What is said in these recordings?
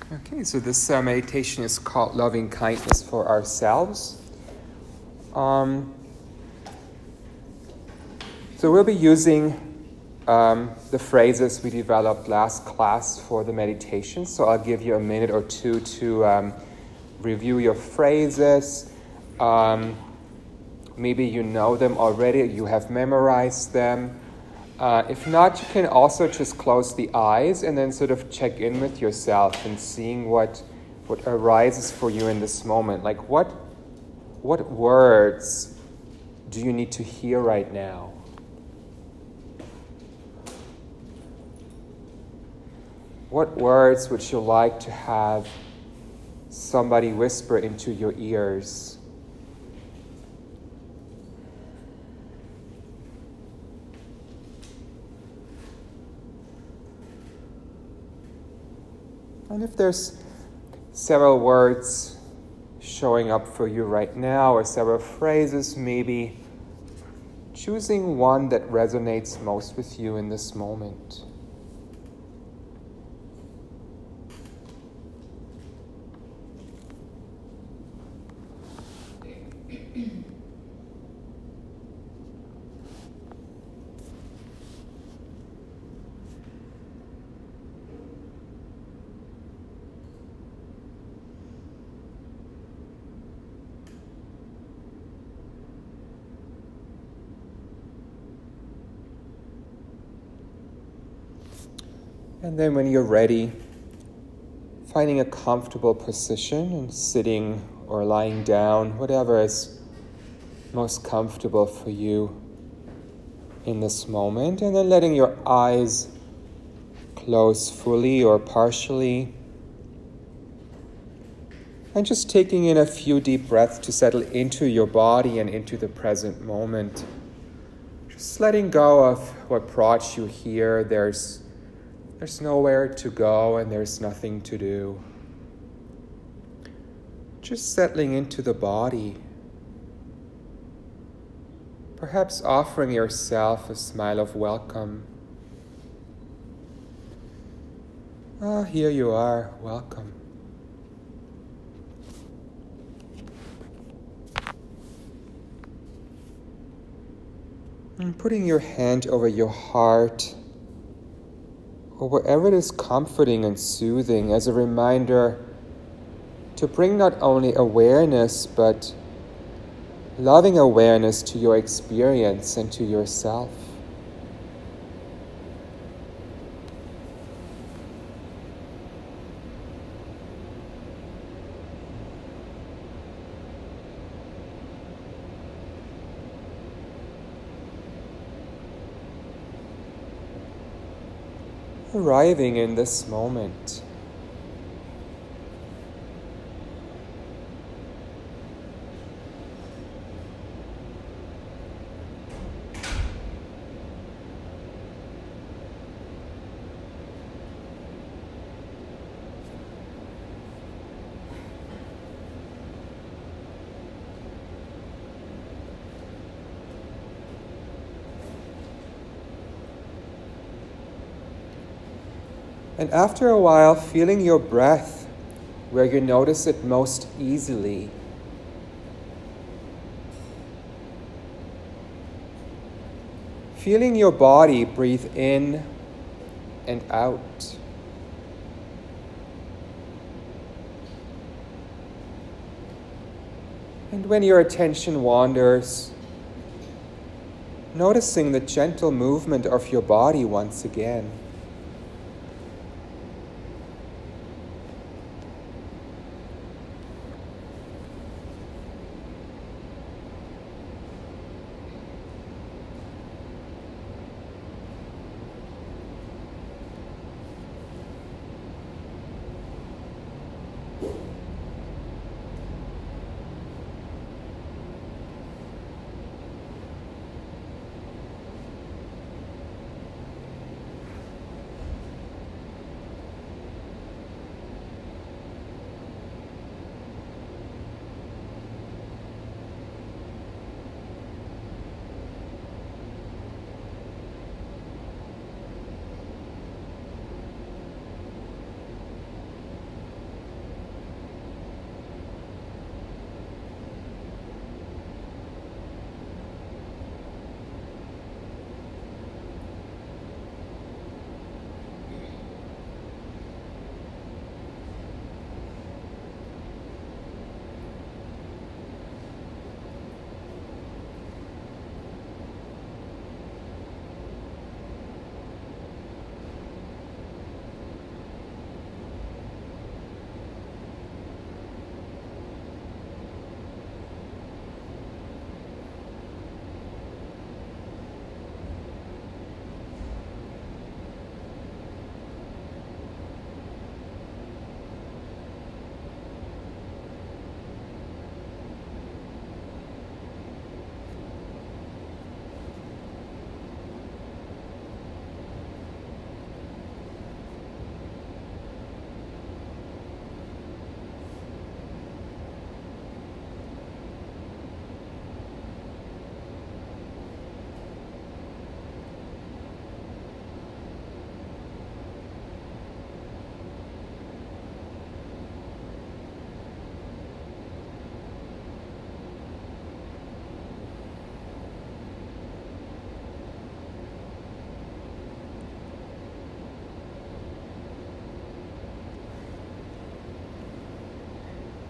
Okay, so this meditation is called Loving Kindness for Ourselves. So we'll be using the phrases we developed last class for the meditation. So I'll give you a minute or two to review your phrases. Maybe you know them already, you have memorized them. If not, you can also just close the eyes and then sort of check in with yourself and seeing what arises for you in this moment. Like what words do you need to hear right now? What words would you like to have somebody whisper into your ears? And if there's several words showing up for you right now, or several phrases, maybe choosing one that resonates most with you in this moment. And then when you're ready, finding a comfortable position and sitting or lying down, whatever is most comfortable for you in this moment, and then letting your eyes close fully or partially, and just taking in a few deep breaths to settle into your body and into the present moment. Just letting go of what brought you here. There's nowhere to go and there's nothing to do. Just settling into the body. Perhaps offering yourself a smile of welcome. Here you are. Welcome. And putting your hand over your heart, or wherever it is comforting and soothing, as a reminder to bring not only awareness, but loving awareness to your experience and to yourself. Arriving in this moment. And after a while, feeling your breath where you notice it most easily. Feeling your body breathe in and out. And when your attention wanders, noticing the gentle movement of your body once again.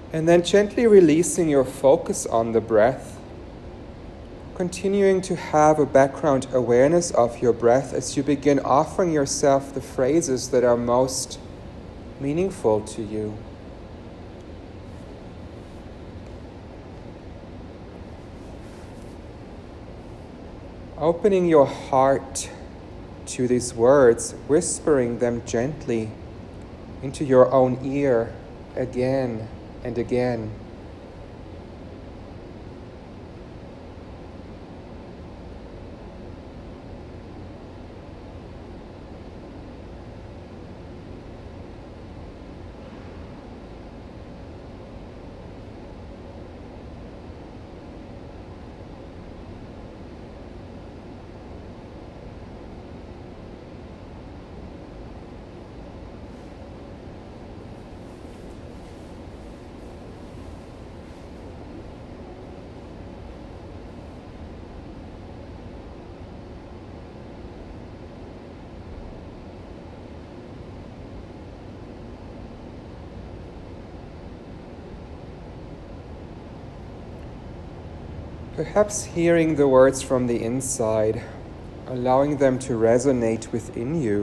And then gently releasing your focus on the breath, continuing to have a background awareness of your breath as you begin offering yourself the phrases that are most meaningful to you. Opening your heart to these words, whispering them gently into your own ear again and again. Perhaps hearing the words from the inside, allowing them to resonate within you.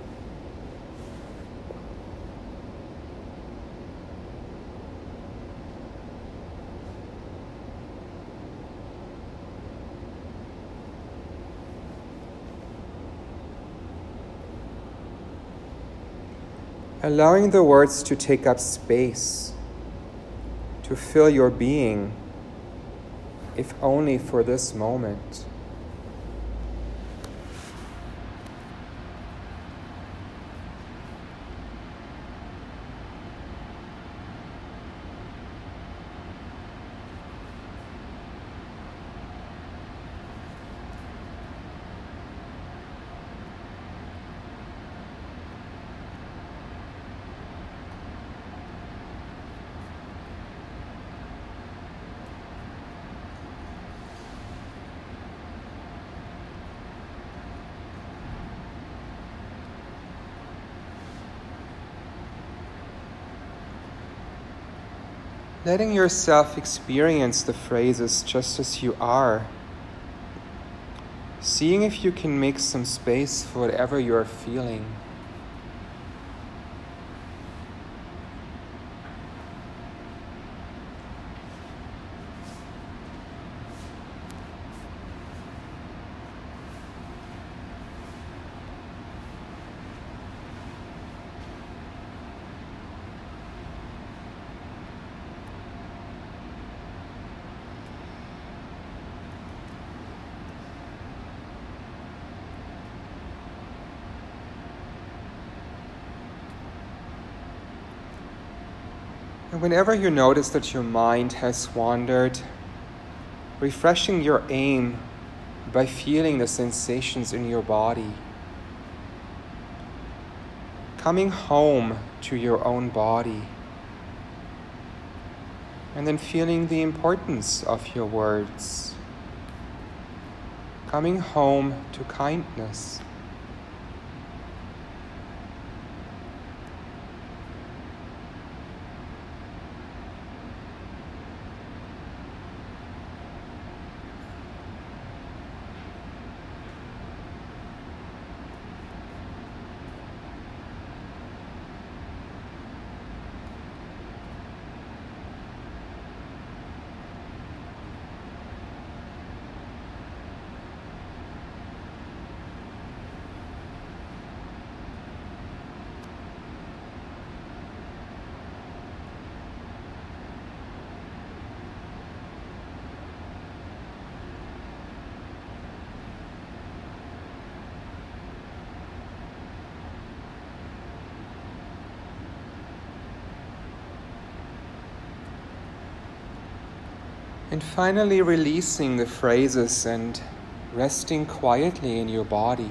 Allowing the words to take up space, to fill your being, if only for this moment. Letting yourself experience the phrases just as you are. Seeing if you can make some space for whatever you are feeling. And whenever you notice that your mind has wandered, refreshing your aim by feeling the sensations in your body. Coming home to your own body. And then feeling the importance of your words. Coming home to kindness. And finally releasing the phrases and resting quietly in your body.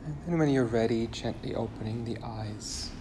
And then when you're ready, gently opening the eyes.